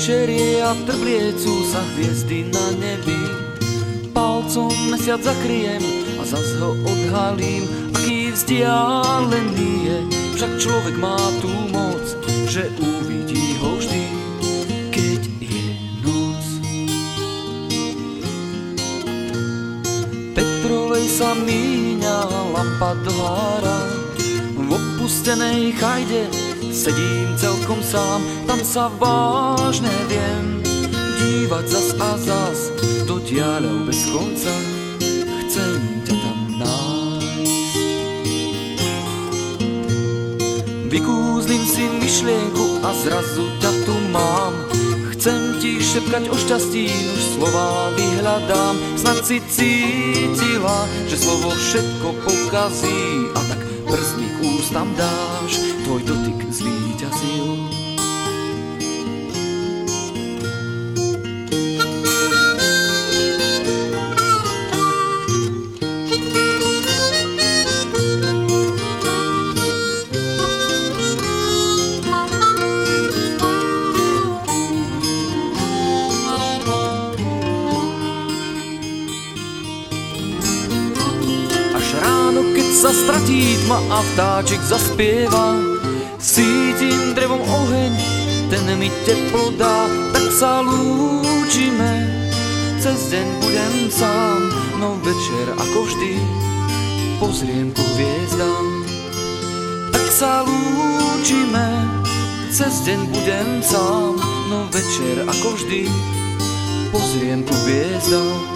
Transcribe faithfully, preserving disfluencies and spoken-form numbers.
večerie a trbliecú sa hviezdy na nebi. Palcom mesiac zakryjem a zas ho odhalím. Aký vzdialený je, však človek má tú moc, že uvidí ho vždy, keď je noc. Petrovej sa míňa lampa dlára, v opustenej chajde sedím celkom sám, tam sa vážne viem dívať zas a zas do diaľov bez konca. Chcem ťa tam nájsť. Vykúzlim si myšlienku a zrazu ťa tu mám. Chcem ti šepkať o šťastí, už slova vyhľadám. Snad si cítila, že slovo všetko pokazí, a tak prst mi k ústam dáš, tvoj dotyk zvíťazil. Sa stratí tma a vtáčik zaspieva, cítim drevom oheň, ten mi teplo dá, tak sa lúčime. Cez deň budem sám, no večer ako vždy pozriem ku hviezdám. Tak sa lúčime, cez deň budem sám, no večer ako vždy pozriem ku hviezdám.